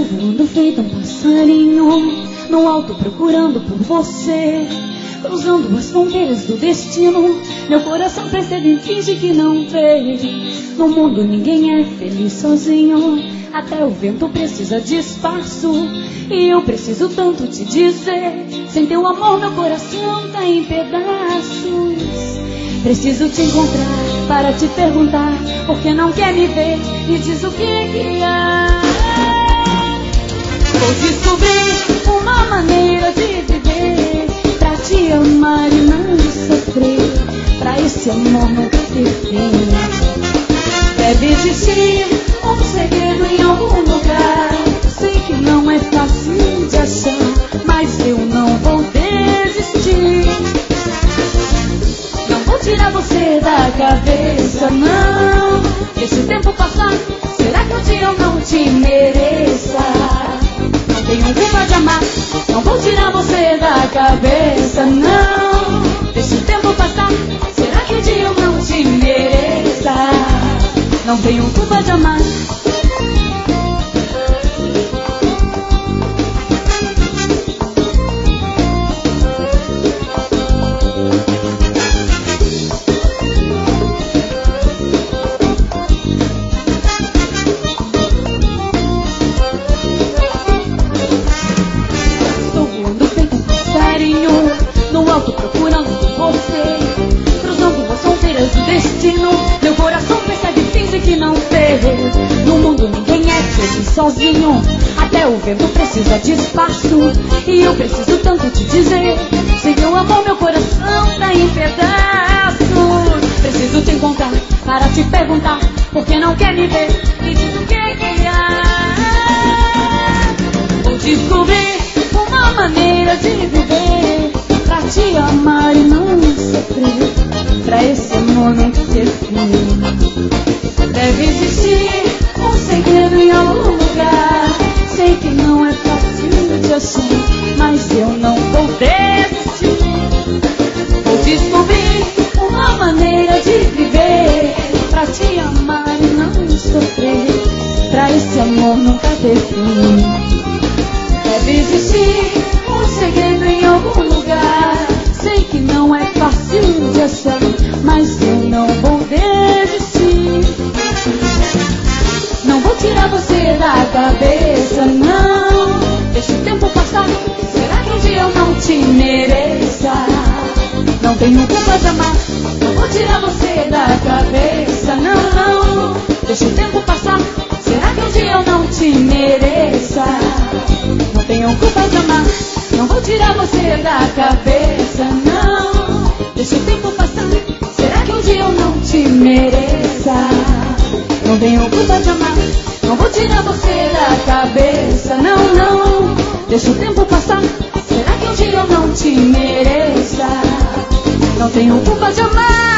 voando feito um passarinho no alto procurando por você, cruzando as fronteiras do destino. Meu coração percebe e finge que não vê. No mundo ninguém é feliz sozinho, até o vento precisa de espaço. E eu preciso tanto te dizer, sem teu amor meu coração tá em pedaços. Preciso te encontrar para te perguntar, porque não quer me ver, me diz o que há. Vou descobrir uma maneira de viver, pra te amar e não sofrer, pra esse amor nunca ter fim. Deve existir um segredo em algum lugar, sei que não é fácil de achar, mas eu não vou desistir. Não vou tirar você da cabeça, não. Deixa o tempo passar, será que um dia eu não te mereça? Não tenho culpa de amar, não vou tirar você da cabeça, não. Deixa o tempo passar, será que um dia eu não te mereça? Não tenho culpa de amar. Estou voando feito um passarinho no alto procurando por você, cruzando as fronteiras do destino. Meu coração percebe e finge que não vê. No mundo ninguém é feliz sozinho, até o vento precisa de espaço. E eu preciso tanto te dizer, sem teu amor meu coração tá em pedaços. Preciso te encontrar para te perguntar, porque não quer me ver, me diz o que há. Vou descobrir uma maneira de viver, pra te amar e não sofrer, pra esse amor não ter fim. Deve existir um segredo em algum lugar, sei que não é fácil de achar, mas eu não vou desistir. Vou descobrir uma maneira de viver, pra te amar e não sofrer, pra esse amor nunca ter fim. Deve existir um segredo em algum lugar, sei que não é fácil de achar, mas eu não vou desistir. Não vou tirar você da cabeça, não. Deixa o tempo passar, será que um dia eu não te mereça? Não tenho culpa de amar, não vou tirar você da cabeça, não. Deixa o tempo passar, será que um dia eu não te mereça? Não tenho culpa de amar, não vou tirar você da cabeça, não. Deixa o tempo passar, será que um dia eu não te mereça? Não tenho culpa de amar, não vou tirar você da cabeça, não. Deixa o tempo passar, será que um dia eu não te mereça? Não tenho culpa de amar.